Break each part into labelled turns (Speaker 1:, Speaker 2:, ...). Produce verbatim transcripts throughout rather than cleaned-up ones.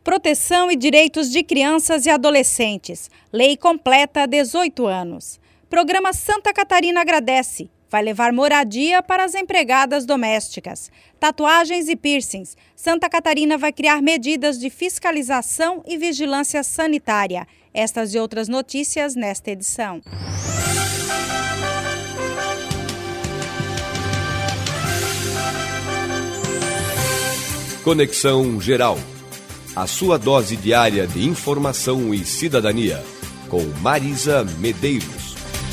Speaker 1: Proteção e Direitos de Crianças e Adolescentes. Lei completa dezoito anos. Programa Santa Catarina agradece. Vai levar moradia para as empregadas domésticas. Tatuagens e piercings. Santa Catarina vai criar medidas de fiscalização e vigilância sanitária. Estas e outras notícias nesta edição.
Speaker 2: Conexão Geral. A sua dose diária de informação e cidadania. Com Marisa Medeiros.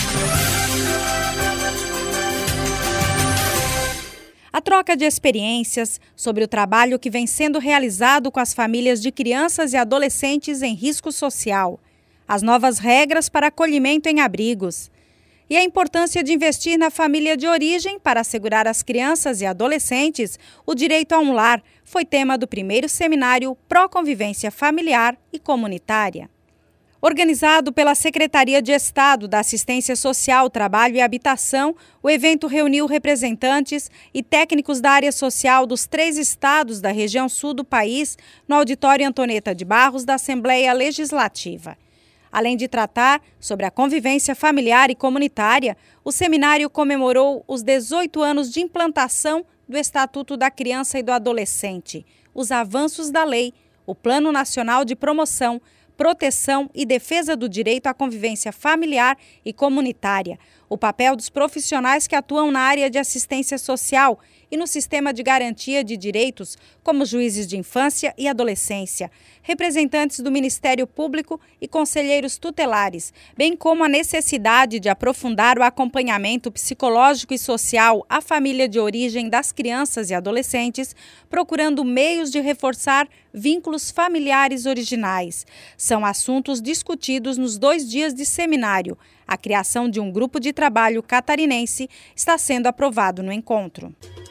Speaker 1: A troca de experiências sobre o trabalho que vem sendo realizado com as famílias de crianças e adolescentes em risco social. As novas regras para acolhimento em abrigos. E a importância de investir na família de origem para assegurar às crianças e adolescentes o direito a um lar foi tema do primeiro seminário Pró-Convivência Familiar e Comunitária. Organizado pela Secretaria de Estado da Assistência Social, Trabalho e Habitação, o evento reuniu representantes e técnicos da área social dos três estados da região sul do país no Auditório Antoneta de Barros da Assembleia Legislativa. Além de tratar sobre a convivência familiar e comunitária, o seminário comemorou os dezoito anos de implantação do Estatuto da Criança e do Adolescente, os avanços da lei, o Plano Nacional de Promoção, Proteção e Defesa do Direito à Convivência Familiar e Comunitária, o papel dos profissionais que atuam na área de assistência social e no sistema de garantia de direitos, como juízes de infância e adolescência, representantes do Ministério Público e conselheiros tutelares, bem como a necessidade de aprofundar o acompanhamento psicológico e social à família de origem das crianças e adolescentes, procurando meios de reforçar vínculos familiares originais. São assuntos discutidos nos dois dias de seminário. A criação de um grupo de trabalho catarinense está sendo aprovado no encontro.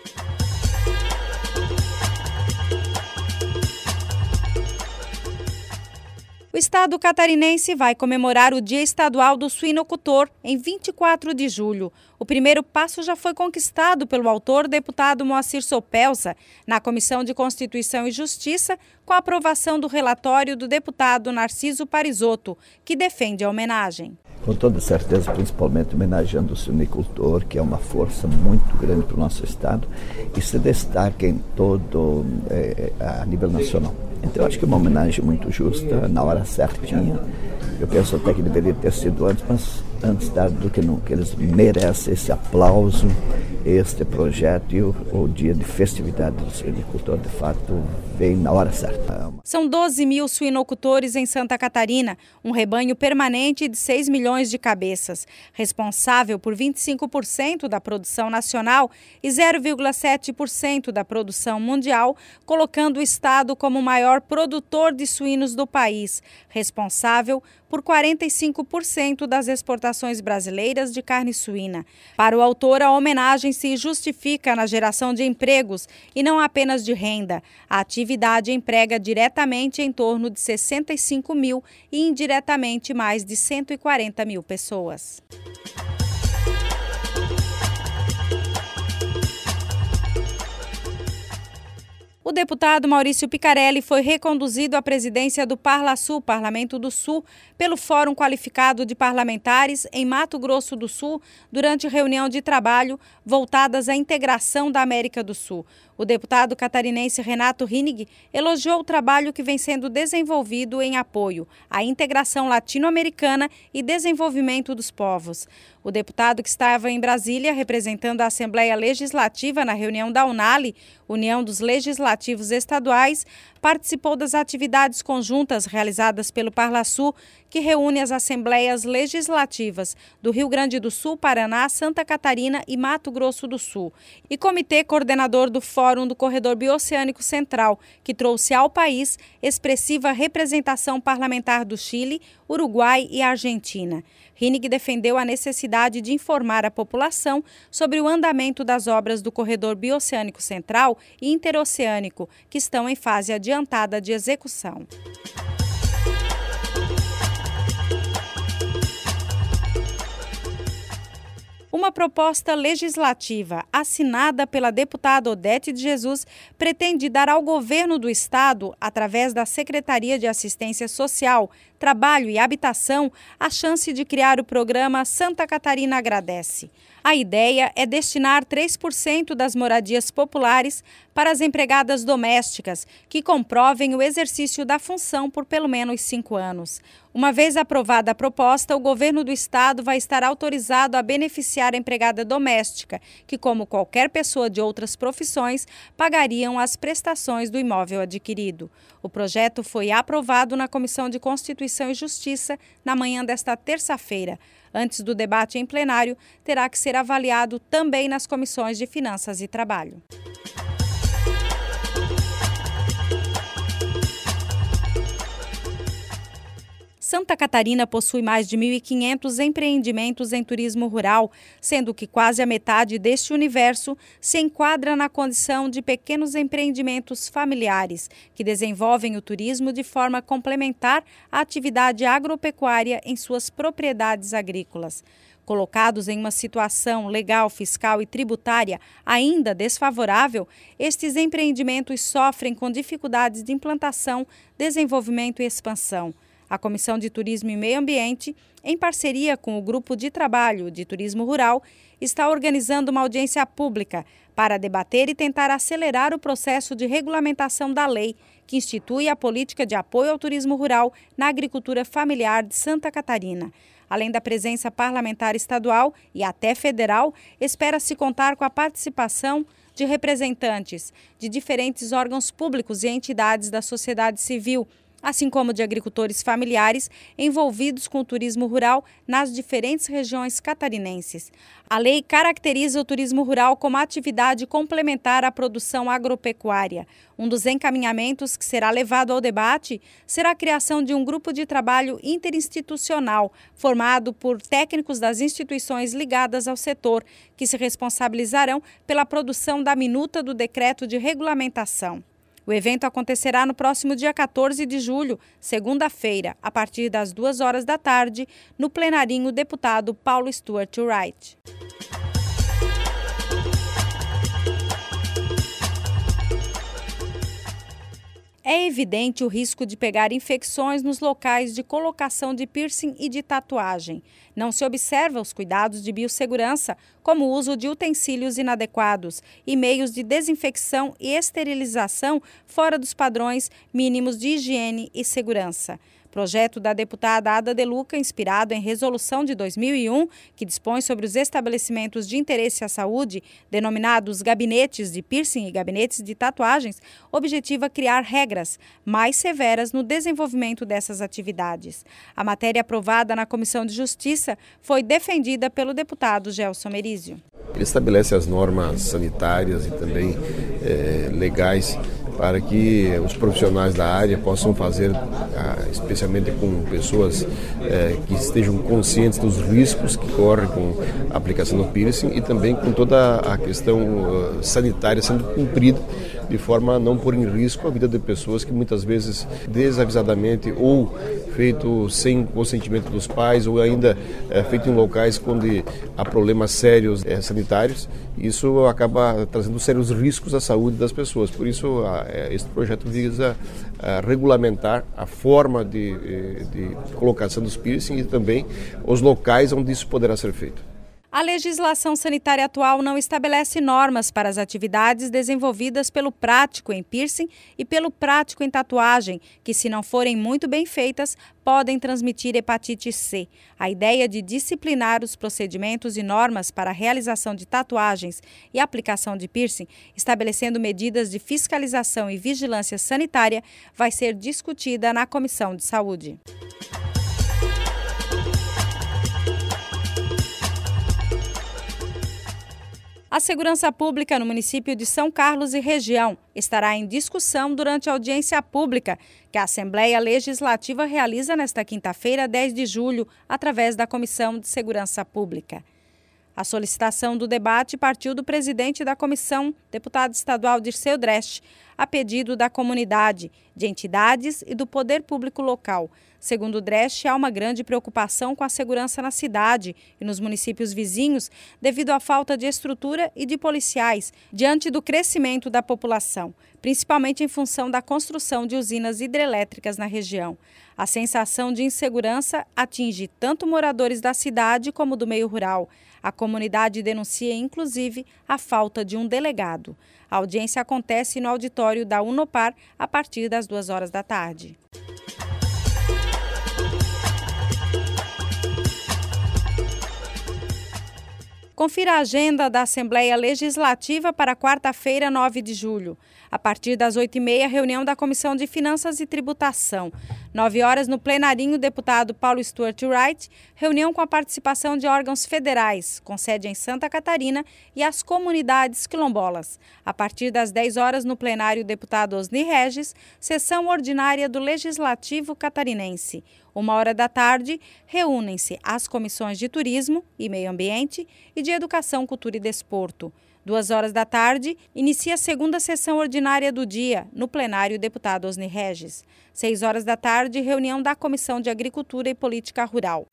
Speaker 1: O estado catarinense vai comemorar o Dia Estadual do Suinocultor em vinte e quatro de julho. O primeiro passo já foi conquistado pelo autor, deputado Moacir Sopelsa, na Comissão de Constituição e Justiça, com a aprovação do relatório do deputado Narciso Parisotto, que defende a homenagem.
Speaker 3: Com toda certeza, principalmente homenageando o suinicultor, que é uma força muito grande para o nosso estado e se destaca em todo, é, a nível nacional. Então, eu acho que é uma homenagem muito justa, na hora certinha. Eu penso até que deveria ter sido antes, mas antes do que nunca. Eles merecem esse aplauso, este projeto e o, o dia de festividade do suinicultor, de fato, vem na hora certa.
Speaker 1: São doze mil suinocultores em Santa Catarina, um rebanho permanente de seis milhões de cabeças, responsável por vinte e cinco por cento da produção nacional e zero vírgula sete por cento da produção mundial, colocando o estado como o maior produtor de suínos do país, responsável por quarenta e cinco por cento das exportações brasileiras de carne suína. Para o autor, a homenagem se justifica na geração de empregos e não apenas de renda. A atividade emprega diretamente em torno de sessenta e cinco mil e indiretamente mais de cento e quarenta mil pessoas. O deputado Maurício Picarelli foi reconduzido à presidência do Parlasul, Parlamento do Sul, pelo Fórum Qualificado de Parlamentares em Mato Grosso do Sul, durante reunião de trabalho voltadas à integração da América do Sul. O deputado catarinense Renato Hinig elogiou o trabalho que vem sendo desenvolvido em apoio à integração latino-americana e desenvolvimento dos povos. O deputado, que estava em Brasília representando a Assembleia Legislativa na reunião da UNALI, União dos Legislativos Estaduais, participou das atividades conjuntas realizadas pelo Parlasul, que reúne as Assembleias Legislativas do Rio Grande do Sul, Paraná, Santa Catarina e Mato Grosso do Sul, e comitê coordenador do Fórum do Corredor Bioceânico Central, que trouxe ao país expressiva representação parlamentar do Chile, Uruguai e Argentina. Hinig defendeu a necessidade de informar a população sobre o andamento das obras do Corredor Bioceânico Central e Interoceânico, que estão em fase adiantada de execução. Uma proposta legislativa assinada pela deputada Odete de Jesus pretende dar ao governo do estado, através da Secretaria de Assistência Social, Trabalho e Habitação, a chance de criar o programa Santa Catarina Agradece. A ideia é destinar três por cento das moradias populares para as empregadas domésticas que comprovem o exercício da função por pelo menos cinco anos. Uma vez aprovada a proposta, o governo do estado vai estar autorizado a beneficiar a empregada doméstica, que, como qualquer pessoa de outras profissões, pagariam as prestações do imóvel adquirido. O projeto foi aprovado na Comissão de Constituição e Justiça na manhã desta terça-feira. Antes do debate em plenário, terá que ser avaliado também nas comissões de Finanças e Trabalho. Santa Catarina possui mais de mil e quinhentos empreendimentos em turismo rural, sendo que quase a metade deste universo se enquadra na condição de pequenos empreendimentos familiares, que desenvolvem o turismo de forma complementar à atividade agropecuária em suas propriedades agrícolas. Colocados em uma situação legal, fiscal e tributária ainda desfavorável, estes empreendimentos sofrem com dificuldades de implantação, desenvolvimento e expansão. A Comissão de Turismo e Meio Ambiente, em parceria com o Grupo de Trabalho de Turismo Rural, está organizando uma audiência pública para debater e tentar acelerar o processo de regulamentação da lei que institui a política de apoio ao turismo rural na agricultura familiar de Santa Catarina. Além da presença parlamentar estadual e até federal, espera-se contar com a participação de representantes de diferentes órgãos públicos e entidades da sociedade civil, assim como de agricultores familiares envolvidos com o turismo rural nas diferentes regiões catarinenses. A lei caracteriza o turismo rural como atividade complementar à produção agropecuária. Um dos encaminhamentos que será levado ao debate será a criação de um grupo de trabalho interinstitucional, formado por técnicos das instituições ligadas ao setor, que se responsabilizarão pela produção da minuta do decreto de regulamentação. O evento acontecerá no próximo dia quatorze de julho, segunda-feira, a partir das duas horas da tarde, no plenarinho deputado Paulo Stuart Wright. É evidente o risco de pegar infecções nos locais de colocação de piercing e de tatuagem. Não se observa os cuidados de biossegurança, como o uso de utensílios inadequados e meios de desinfecção e esterilização fora dos padrões mínimos de higiene e segurança. Projeto da deputada Ada De Luca, inspirado em resolução de dois mil e um, que dispõe sobre os estabelecimentos de interesse à saúde, denominados gabinetes de piercing e gabinetes de tatuagens, objetiva criar regras mais severas no desenvolvimento dessas atividades. A matéria aprovada na Comissão de Justiça foi defendida pelo deputado Gelson Merizio.
Speaker 4: Ele estabelece as normas sanitárias e também é, legais para que os profissionais da área possam fazer, especialmente com pessoas é, que estejam conscientes dos riscos que correm com a aplicação do piercing e também com toda a questão sanitária sendo cumprida de forma a não pôr em risco a vida de pessoas que muitas vezes desavisadamente ou feito sem consentimento dos pais ou ainda é, feito em locais onde há problemas sérios é, sanitários, isso acaba trazendo sérios riscos à saúde das pessoas. Por isso, a, este projeto visa a regulamentar a forma de, de colocação dos piercing e também os locais onde isso poderá ser feito.
Speaker 1: A legislação sanitária atual não estabelece normas para as atividades desenvolvidas pelo prático em piercing e pelo prático em tatuagem, que, se não forem muito bem feitas, podem transmitir hepatite C. A ideia de disciplinar os procedimentos e normas para a realização de tatuagens e aplicação de piercing, estabelecendo medidas de fiscalização e vigilância sanitária, vai ser discutida na Comissão de Saúde. A segurança pública no município de São Carlos e região estará em discussão durante a audiência pública que a Assembleia Legislativa realiza nesta quinta-feira, dez de julho, através da Comissão de Segurança Pública. A solicitação do debate partiu do presidente da comissão, deputado estadual Dirceu Dresch. a pedido da comunidade, de entidades e do poder público local. Segundo o Dresch, há uma grande preocupação com a segurança na cidade e nos municípios vizinhos devido à falta de estrutura e de policiais diante do crescimento da população, principalmente em função da construção de usinas hidrelétricas na região. A sensação de insegurança atinge tanto moradores da cidade como do meio rural. A comunidade denuncia, inclusive, a falta de um delegado. A audiência acontece no auditório da Unopar a partir das duas horas da tarde. Confira a agenda da Assembleia Legislativa para quarta-feira, nove de julho. A partir das oito e meia, reunião da Comissão de Finanças e Tributação. Nove horas, no plenarinho, o deputado Paulo Stuart Wright, reunião com a participação de órgãos federais, com sede em Santa Catarina, e as comunidades quilombolas. A partir das dez horas, no plenário, o deputado Osni Regis, sessão ordinária do Legislativo Catarinense. Uma hora da tarde, reúnem-se as comissões de Turismo e Meio Ambiente e de Educação, Cultura e Desporto. Duas horas da tarde, inicia a segunda sessão ordinária do dia, no plenário, o deputado Osni Regis. Seis horas da tarde, reunião da Comissão de Agricultura e Política Rural.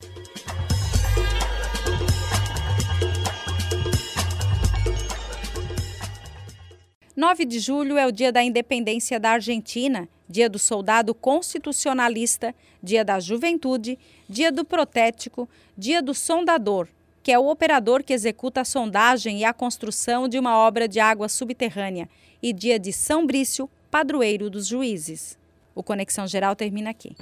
Speaker 1: nove de julho é o dia da independência da Argentina, dia do soldado constitucionalista, dia da juventude, dia do protético, dia do sondador, que é o operador que executa a sondagem e a construção de uma obra de água subterrânea, e dia de São Brício, padroeiro dos juízes. O Conexão Geral termina aqui.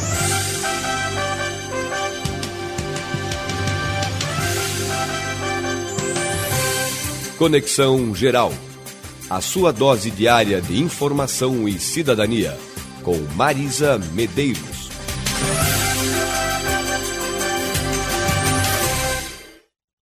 Speaker 2: Conexão Geral. A sua dose diária de informação e cidadania. Com Marisa Medeiros.